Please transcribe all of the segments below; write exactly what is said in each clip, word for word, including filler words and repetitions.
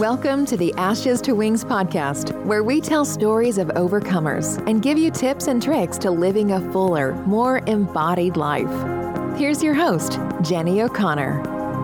Welcome to the Ashes to Wings podcast, where we tell stories of overcomers and give you tips and tricks to living a fuller, more embodied life. Here's your host, Jenny O'Connor.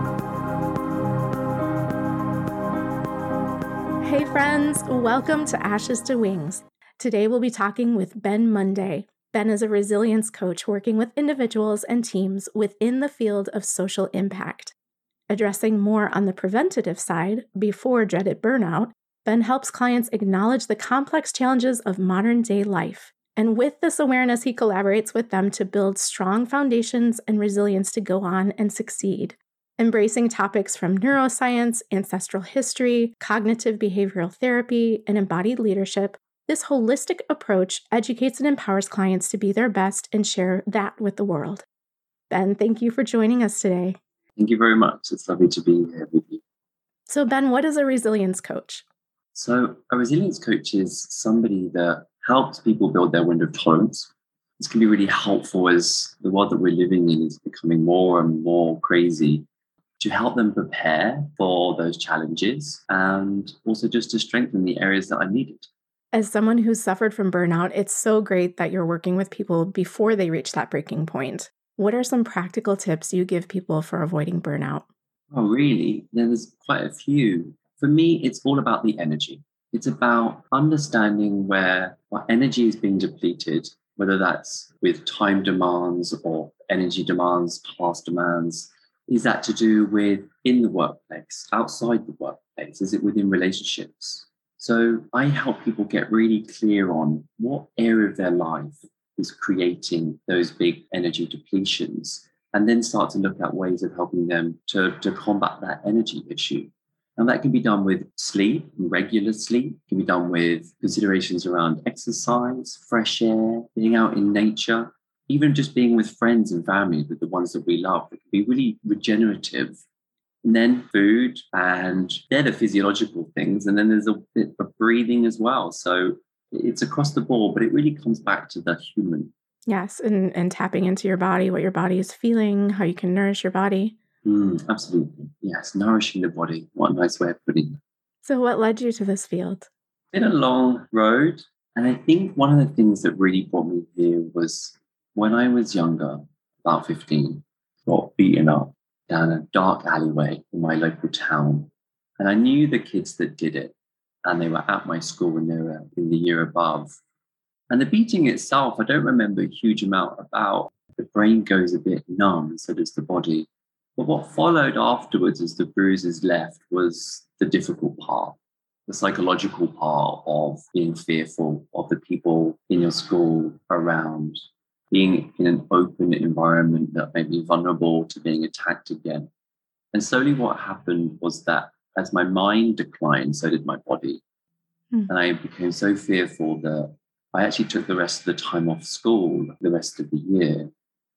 Hey friends, welcome to Ashes to Wings. Today we'll be talking with Ben Monday. Ben is a resilience coach working with individuals and teams within the field of social impact. Addressing more on the preventative side, before dreaded burnout, Ben helps clients acknowledge the complex challenges of modern-day life. And with this awareness, he collaborates with them to build strong foundations and resilience to go on and succeed. Embracing topics from neuroscience, ancestral history, cognitive behavioral therapy, and embodied leadership, this holistic approach educates and empowers clients to be their best and share that with the world. Ben, thank you for joining us today. Thank you very much. It's lovely to be here with you. So, Ben, what is a resilience coach? So, a resilience coach is somebody that helps people build their window of tolerance. This can be really helpful as the world that we're living in is becoming more and more crazy, to help them prepare for those challenges and also just to strengthen the areas that are needed. As someone who's suffered from burnout, it's so great that you're working with people before they reach that breaking point. What are some practical tips you give people for avoiding burnout? Oh, really? There's quite a few. For me, it's all about the energy. It's about understanding where our energy is being depleted, whether that's with time demands or energy demands, task demands. Is that to do with in the workplace, outside the workplace? Is it within relationships? So I help people get really clear on what area of their life is creating those big energy depletions, and then start to look at ways of helping them to, to combat that energy issue. And that can be done with sleep, regular sleep. It can be done with considerations around exercise, fresh air, being out in nature, even just being with friends and family, with the ones that we love. It can be really regenerative. And then food, and they're the physiological things. And then there's a bit of breathing as well. So it's across the board, but it really comes back to the human. Yes, and, and tapping into your body, what your body is feeling, how you can nourish your body. Mm, absolutely. Yes, nourishing the body. What a nice way of putting it. So what led you to this field? It's been a long road. And I think one of the things that really brought me here was when I was younger, about fifteen, got beaten up down a dark alleyway in my local town. And I knew the kids that did it. And they were at my school when they were in the year above. And the beating itself, I don't remember a huge amount about. The brain goes a bit numb, so does the body. But what followed afterwards as the bruises left was the difficult part, the psychological part of being fearful of the people in your school around, being in an open environment that may be vulnerable to being attacked again. And slowly what happened was that as my mind declined, so did my body. Mm. And I became so fearful that I actually took the rest of the time off school, the rest of the year.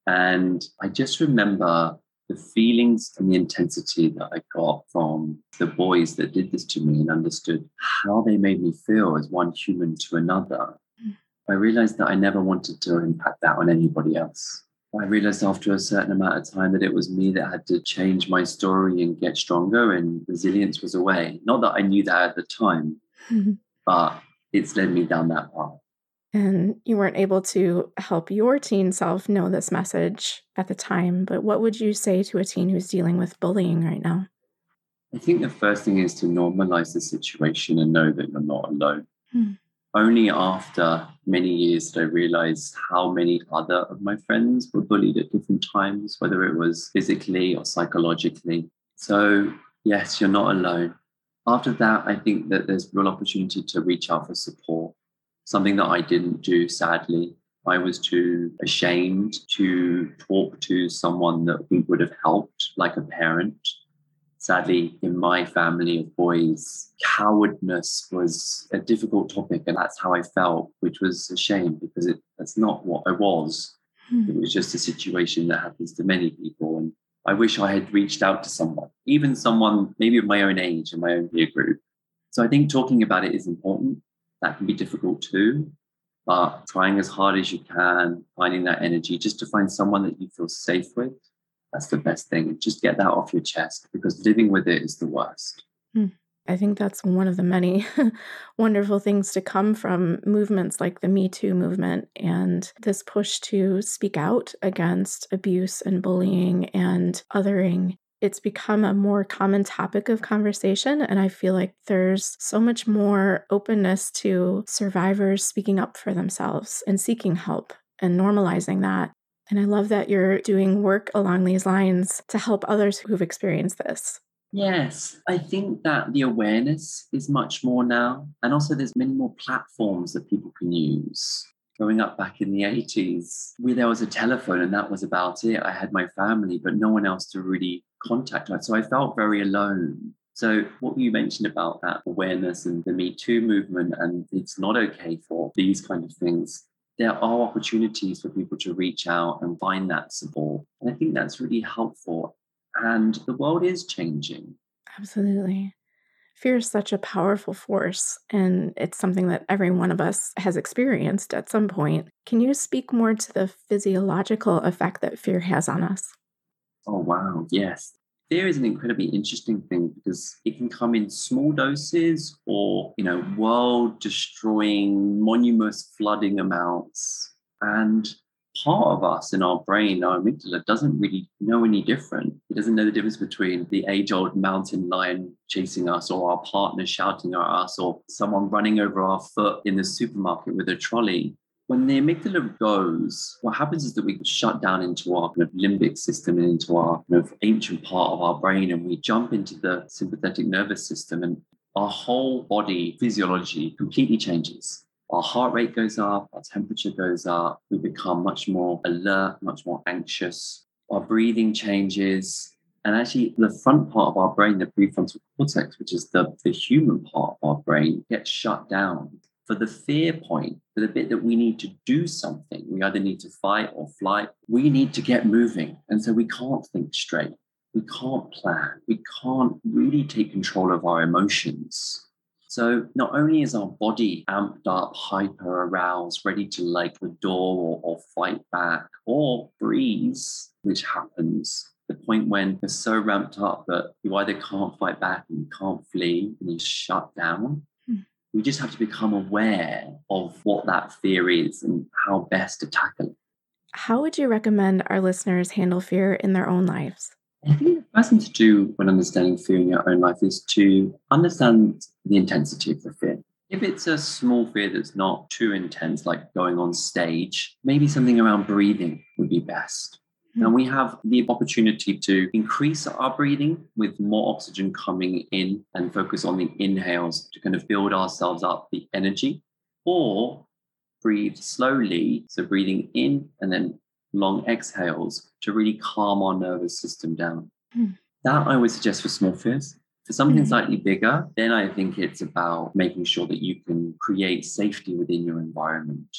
And I just remember the feelings and the intensity that I got from the boys that did this to me and understood how they made me feel as one human to another. Mm. I realized that I never wanted to impact that on anybody else. I realized after a certain amount of time that it was me that had to change my story and get stronger, and resilience was a way. Not that I knew that at the time, mm-hmm. but it's led me down that path. And you weren't able to help your teen self know this message at the time, but what would you say to a teen who's dealing with bullying right now? I think the first thing is to normalize the situation and know that you're not alone. Hmm. Only after many years did I realize how many other of my friends were bullied at different times, whether it was physically or psychologically. So yes, you're not alone. After that, I think that there's real opportunity to reach out for support. Something that I didn't do, sadly. I was too ashamed to talk to someone that we would have helped, like a parent. Sadly, in my family of boys, cowardness was a difficult topic, and that's how I felt, which was a shame because it, that's not what I was. Mm. It was just a situation that happens to many people, and I wish I had reached out to someone, even someone maybe of my own age and my own peer group. So I think talking about it is important. That can be difficult too, but trying as hard as you can, finding that energy just to find someone that you feel safe with. That's the best thing. Just get that off your chest because living with it is the worst. Hmm. I think that's one of the many wonderful things to come from movements like the Me Too movement and this push to speak out against abuse and bullying and othering. It's become a more common topic of conversation, and I feel like there's so much more openness to survivors speaking up for themselves and seeking help and normalizing that. And I love that you're doing work along these lines to help others who've experienced this. Yes, I think that the awareness is much more now. And also there's many more platforms that people can use. Growing up back in the eighties, where there was a telephone and that was about it. I had my family, but no one else to really contact. So I felt very alone. So what you mentioned about that awareness and the Me Too movement, and it's not okay for these kind of things. There are opportunities for people to reach out and find that support. And I think that's really helpful. And the world is changing. Absolutely. Fear is such a powerful force, and it's something that every one of us has experienced at some point. Can you speak more to the physiological effect that fear has on us? Oh, wow. Yes. Fear is an incredibly interesting thing because it can come in small doses or, you know, world-destroying, monumental flooding amounts. And part of us in our brain, our amygdala, doesn't really know any different. It doesn't know the difference between the age-old mountain lion chasing us or our partner shouting at us or someone running over our foot in the supermarket with a trolley. When the amygdala goes, what happens is that we shut down into our kind of limbic system and into our kind of ancient part of our brain, and we jump into the sympathetic nervous system, and our whole body physiology completely changes. Our heart rate goes up, our temperature goes up, we become much more alert, much more anxious, our breathing changes. And actually, the front part of our brain, the prefrontal cortex, which is the, the human part of our brain, gets shut down. For the fear point, for the bit that we need to do something, we either need to fight or flight, we need to get moving. And so we can't think straight. We can't plan. We can't really take control of our emotions. So not only is our body amped up, hyper aroused, ready to like adore or, or fight back or freeze, which happens, the point when you're so ramped up that you either can't fight back and you can't flee and you shut down. Hmm. We just have to become aware of what that fear is and how best to tackle it. How would you recommend our listeners handle fear in their own lives? I think the first thing to do when understanding fear in your own life is to understand the intensity of the fear. If it's a small fear that's not too intense, like going on stage, maybe something around breathing would be best. Mm-hmm. And we have the opportunity to increase our breathing with more oxygen coming in and focus on the inhales to kind of build ourselves up the energy, or breathe slowly. So breathing in and then long exhales to really calm our nervous system down. Mm. That I would suggest for small fears. For something mm. slightly bigger, then I think it's about making sure that you can create safety within your environment.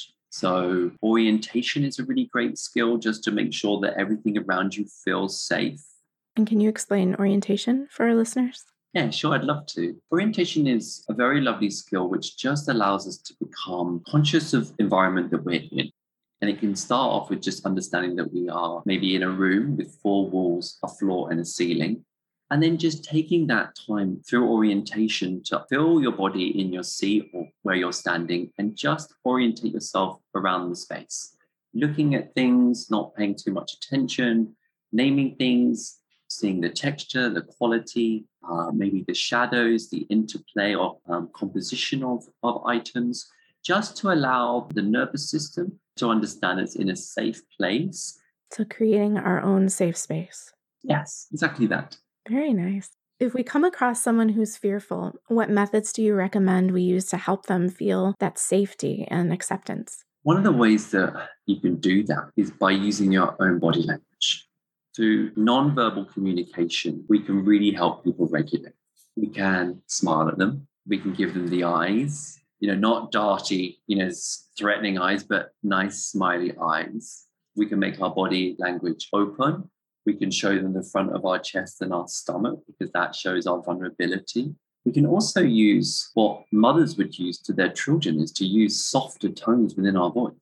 So orientation is a really great skill just to make sure that everything around you feels safe. And can you explain orientation for our listeners? Yeah, sure, I'd love to. Orientation is a very lovely skill which just allows us to become conscious of the environment that we're in. And it can start off with just understanding that we are maybe in a room with four walls, a floor, and a ceiling. And then just taking that time through orientation to feel your body in your seat or where you're standing and just orientate yourself around the space. Looking at things, not paying too much attention, naming things, seeing the texture, the quality, uh, maybe the shadows, the interplay of um, composition of, of items, just to allow the nervous system to understand it's in a safe place. So creating our own safe space. Yes, exactly that. Very nice. If we come across someone who's fearful, what methods do you recommend we use to help them feel that safety and acceptance? One of the ways that you can do that is by using your own body language. Through nonverbal communication, we can really help people regulate. We can smile at them. We can give them the eyes. You know, not darty, you know, threatening eyes, but nice, smiley eyes. We can make our body language open. We can show them the front of our chest and our stomach because that shows our vulnerability. We can also use what mothers would use to their children is to use softer tones within our voice.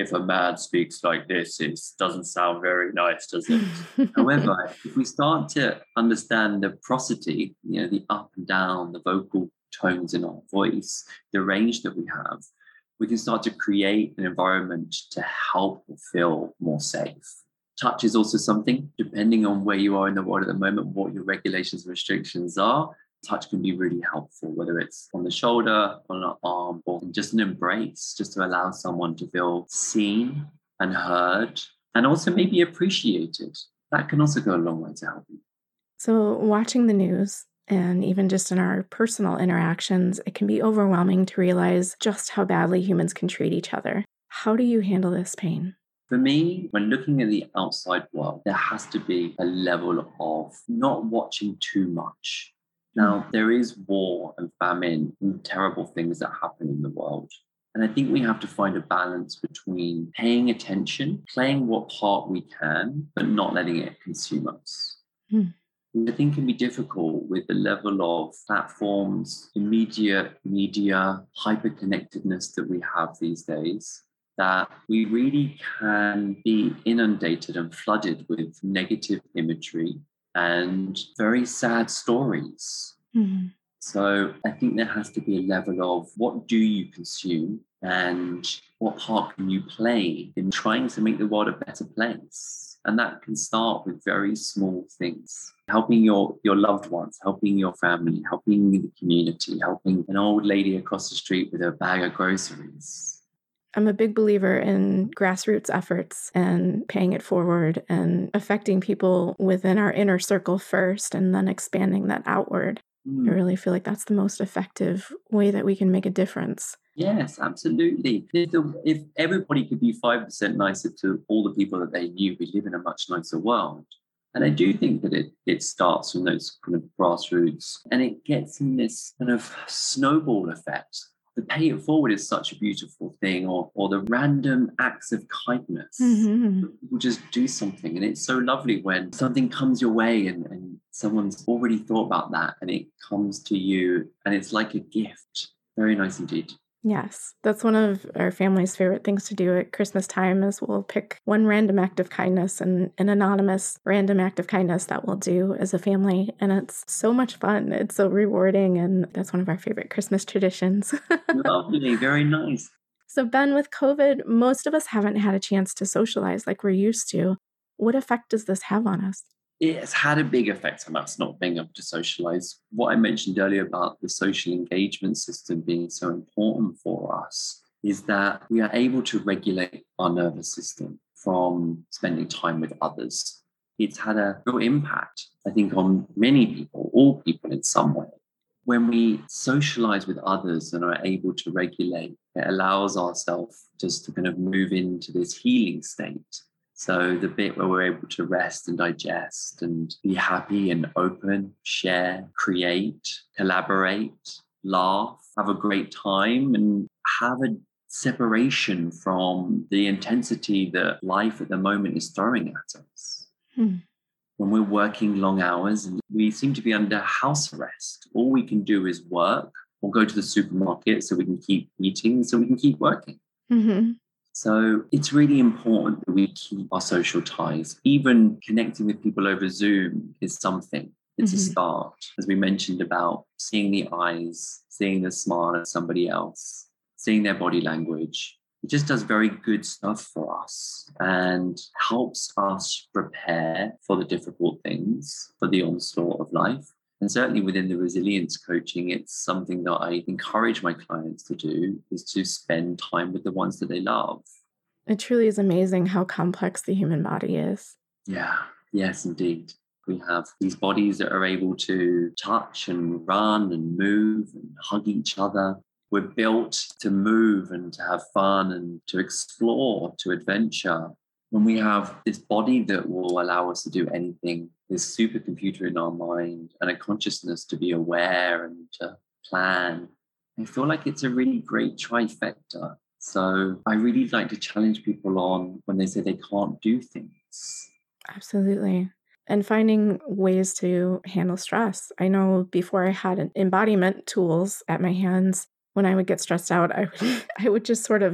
if a man speaks like this, it doesn't sound very nice, does it? However, if we start to understand the prosody, you know, the up and down, the vocal tones in our voice, the range that we have, we can start to create an environment to help feel more safe. Touch is also something, depending on where you are in the world at the moment, what your regulations and restrictions are. Touch can be really helpful, whether it's on the shoulder, on an arm, or just an embrace, just to allow someone to feel seen and heard, and also maybe appreciated. That can also go a long way to help you. So watching the news, and even just in our personal interactions, it can be overwhelming to realize just how badly humans can treat each other. How do you handle this pain? For me, when looking at the outside world, there has to be a level of not watching too much. Now, there is war and famine and terrible things that happen in the world. And I think we have to find a balance between paying attention, playing what part we can, but not letting it consume us. Mm. I think can be difficult with the level of platforms, immediate media, hyper-connectedness that we have these days, that we really can be inundated and flooded with negative imagery and very sad stories. Mm-hmm. So I think there has to be a level of what do you consume and what part can you play in trying to make the world a better place. And that can start with very small things. Helping your, your loved ones, helping your family, helping the community, helping an old lady across the street with a bag of groceries. I'm a big believer in grassroots efforts and paying it forward and affecting people within our inner circle first and then expanding that outward. Mm. I really feel like that's the most effective way that we can make a difference. Yes, absolutely. If, the, if everybody could be five percent nicer to all the people that they knew, we live in a much nicer world. And I do think that it, it starts from those kind of grassroots and it gets in this kind of snowball effect. The pay it forward is such a beautiful thing, or or the random acts of kindness. Mm-hmm. People just do something. And it's so lovely when something comes your way and, and someone's already thought about that and it comes to you and it's like a gift. Very nice indeed. Yes, that's one of our family's favorite things to do at Christmas time is we'll pick one random act of kindness and an anonymous random act of kindness that we'll do as a family. And it's so much fun. It's so rewarding. And that's one of our favorite Christmas traditions. Lovely. Very nice. So Ben, with COVID, most of us haven't had a chance to socialize like we're used to. What effect does this have on us? It's had a big effect on us not being able to socialize. What I mentioned earlier about the social engagement system being so important for us is that we are able to regulate our nervous system from spending time with others. It's had a real impact, I think, on many people, all people in some way. When we socialize with others and are able to regulate, it allows ourselves just to kind of move into this healing state. So the bit where we're able to rest and digest and be happy and open, share, create, collaborate, laugh, have a great time and have a separation from the intensity that life at the moment is throwing at us. Hmm. When we're working long hours and we seem to be under house arrest, all we can do is work or go to the supermarket so we can keep eating, so we can keep working. Mm-hmm. So it's really important that we keep our social ties. Even connecting with people over Zoom is something. It's mm-hmm. a start. As we mentioned about seeing the eyes, seeing the smile of somebody else, seeing their body language. It just does very good stuff for us and helps us prepare for the difficult things, for the onslaught of life. And certainly within the resilience coaching, it's something that I encourage my clients to do, is to spend time with the ones that they love. It truly is amazing how complex the human body is. Yeah, yes, indeed. We have these bodies that are able to touch and run and move and hug each other. We're built to move and to have fun and to explore, to adventure. When we have this body that will allow us to do anything, this supercomputer in our mind and a consciousness to be aware and to plan, I feel like it's a really great trifecta. So I really like to challenge people on when they say they can't do things. Absolutely. And finding ways to handle stress. I know before I had embodiment tools at my hands, when I would get stressed out, I would, I would just sort of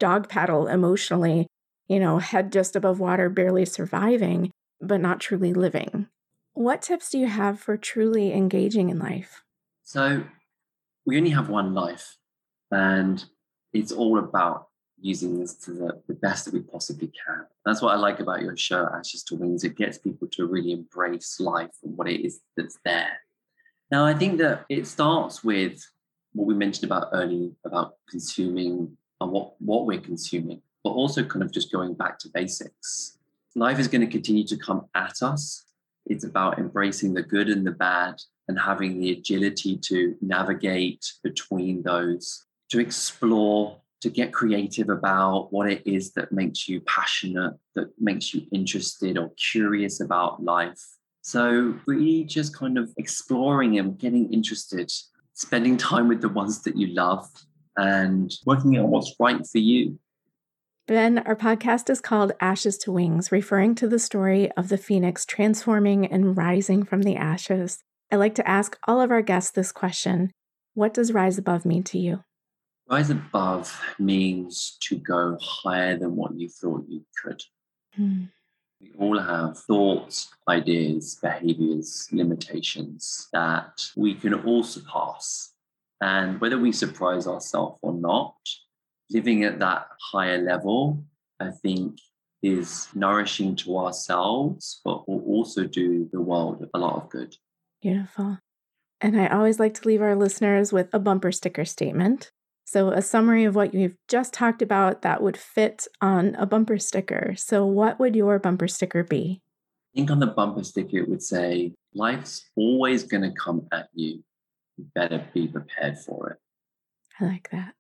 dog paddle emotionally, you know, head just above water, barely surviving, but not truly living. What tips do you have for truly engaging in life? So we only have one life, and it's all about using this to the, the best that we possibly can. That's what I like about your show, Ashes to Wings. It gets people to really embrace life and what it is that's there. Now, I think that it starts with what we mentioned about earlier about consuming and what, what we're consuming, but also kind of just going back to basics. Life is going to continue to come at us. It's about embracing the good and the bad and having the agility to navigate between those, to explore, to get creative about what it is that makes you passionate, that makes you interested or curious about life. So really just kind of exploring and getting interested, spending time with the ones that you love and working out what's right for you. Ben, our podcast is called Ashes to Wings, referring to the story of the phoenix transforming and rising from the ashes. I like to ask all of our guests this question. What does rise above mean to you? Rise above means to go higher than what you thought you could. Hmm. We all have thoughts, ideas, behaviors, limitations that we can all surpass. And whether we surprise ourselves or not, living at that higher level, I think, is nourishing to ourselves, but will also do the world a lot of good. Beautiful. And I always like to leave our listeners with a bumper sticker statement. So a summary of what you've just talked about that would fit on a bumper sticker. So what would your bumper sticker be? I think on the bumper sticker, it would say, life's always going to come at you. You better be prepared for it. I like that.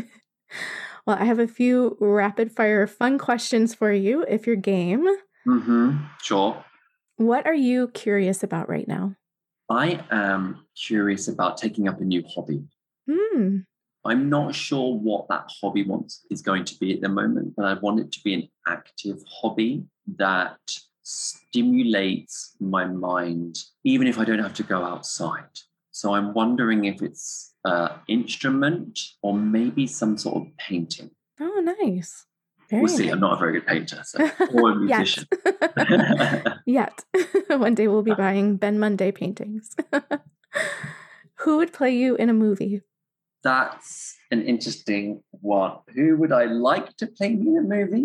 Well, I have a few rapid fire fun questions for you if you're game. Mm-hmm. Sure. What are you curious about right now? I am curious about taking up a new hobby. Hmm. I'm not sure what that hobby wants is going to be at the moment, but I want it to be an active hobby that stimulates my mind, even if I don't have to go outside. So I'm wondering if it's an instrument or maybe some sort of painting. Oh, nice. Very we'll see. nice. I'm not a very good painter, so or a musician. Yet. One day we'll be buying Ben Monday paintings. Who would play you in a movie? That's an interesting one. Who would I like to play me in a movie?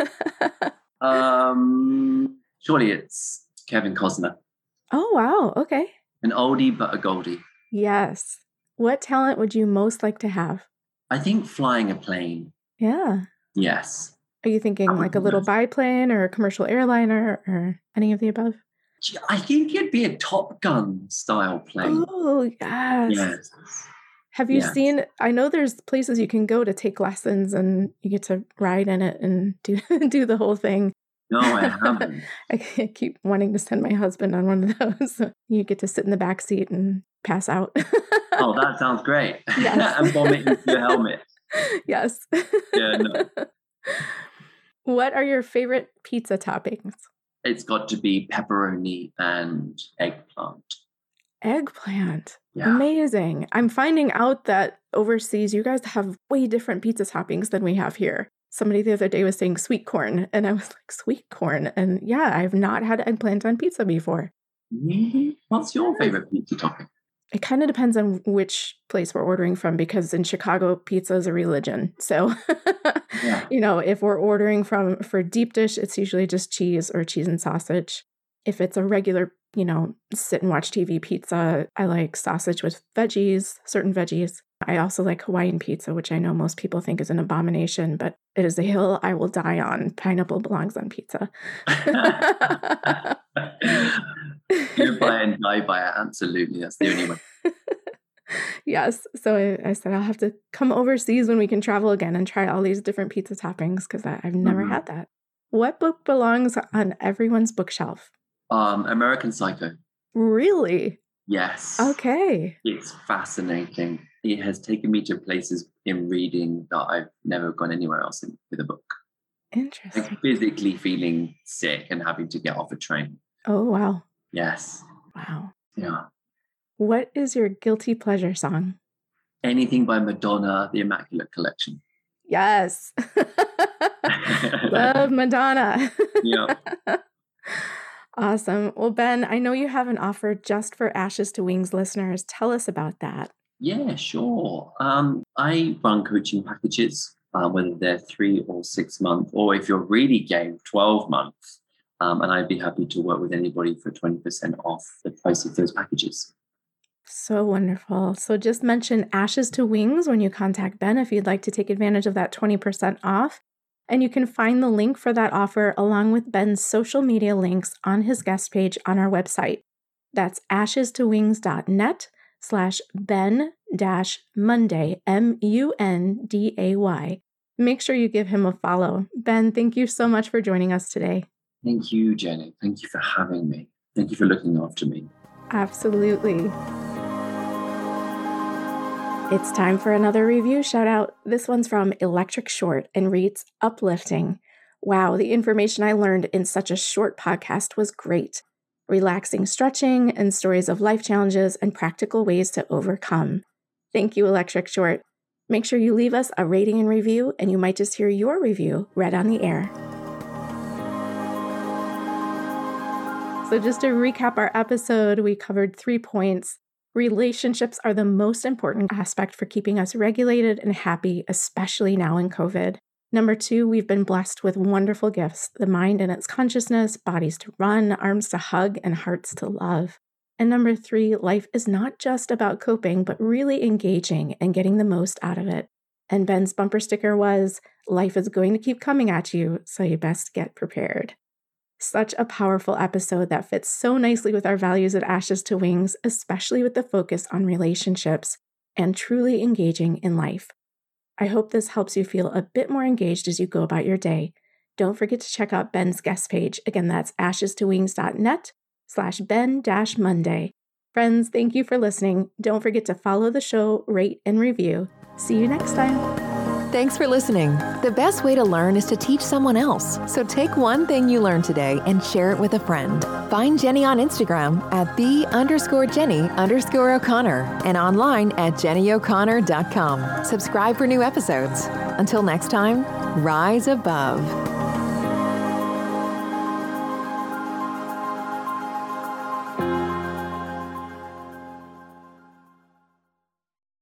um, surely it's Kevin Costner. Oh, wow. Okay. An oldie but a goldie. Yes. What talent would you most like to have? I think flying a plane. Yeah. Yes. Are you thinking like a little biplane or a commercial airliner or any of the above? I think it'd be a Top Gun style plane. Oh, yes. Yes. Have you yes. seen, I know there's places you can go to take lessons and you get to ride in it and do do the whole thing. No, I haven't. I keep wanting to send my husband on one of those. You get to sit in the back seat and pass out. Oh, that sounds great. Yes. And vomit into your helmet. Yes. Yeah, no. What are your favorite pizza toppings? It's got to be pepperoni and eggplant. Eggplant. Yeah. Amazing. I'm finding out that overseas you guys have way different pizza toppings than we have here. Somebody the other day was saying sweet corn, and I was like, sweet corn? And yeah, I've not had eggplant on pizza before. Really? What's your favorite pizza topping? It kind of depends on which place we're ordering from, because in Chicago, pizza is a religion. So, yeah. You know, if we're ordering from for deep dish, it's usually just cheese or cheese and sausage. If it's a regular, you know, sit and watch T V pizza, I like sausage with veggies, certain veggies. I also like Hawaiian pizza, which I know most people think is an abomination, but it is a hill I will die on. Pineapple belongs on pizza. You buy and die by it. Absolutely. That's the only way. Yes. So I, I said, I'll have to come overseas when we can travel again and try all these different pizza toppings, because I've never mm-hmm. had that. What book belongs on everyone's bookshelf? Um, American Psycho. Really? Yes. Okay. It's fascinating. It has taken me to places in reading that I've never gone anywhere else in, with a book. Interesting. Like physically feeling sick and having to get off a train. Oh, wow. Yes. Wow. Yeah. What is your guilty pleasure song? Anything by Madonna, The Immaculate Collection. Yes. Love Madonna. Yeah. Awesome. Well, Ben, I know you have an offer just for Ashes to Wings listeners. Tell us about that. Yeah, sure. Um, I run coaching packages, uh, whether they're three or six months, or if you're really game, twelve months. Um, and I'd be happy to work with anybody for twenty percent off the price of those packages. So wonderful. So just mention Ashes to Wings when you contact Ben if you'd like to take advantage of that twenty percent off. And you can find the link for that offer along with Ben's social media links on his guest page on our website. That's ashes to wings dot net slash Ben dash Monday, M U N D A Y. Make sure you give him a follow. Ben, thank you so much for joining us today. Thank you, Jenny. Thank you for having me. Thank you for looking after me. Absolutely. It's time for another review shout out. This one's from Electric Short and reads, uplifting. Wow, the information I learned in such a short podcast was great. Relaxing stretching and stories of life challenges and practical ways to overcome. Thank you, Electric Short. Make sure you leave us a rating and review, and you might just hear your review read on the air. So just to recap our episode, we covered three points. Relationships are the most important aspect for keeping us regulated and happy, especially now in COVID. Number two, we've been blessed with wonderful gifts, the mind and its consciousness, bodies to run, arms to hug, and hearts to love. And number three, life is not just about coping, but really engaging and getting the most out of it. And Ben's bumper sticker was, life is going to keep coming at you, so you best get prepared. Such a powerful episode that fits so nicely with our values at Ashes to Wings, especially with the focus on relationships and truly engaging in life. I hope this helps you feel a bit more engaged as you go about your day. Don't forget to check out Ben's guest page. Again, that's ashes to wings dot net slash Ben dash Monday. Friends, thank you for listening. Don't forget to follow the show, rate, and review. See you next time. Thanks for listening. The best way to learn is to teach someone else. So take one thing you learned today and share it with a friend. Find Jenny on Instagram at the underscore Jenny underscore O'Connor and online at jenny o'connor dot com. Subscribe for new episodes. Until next time, rise above.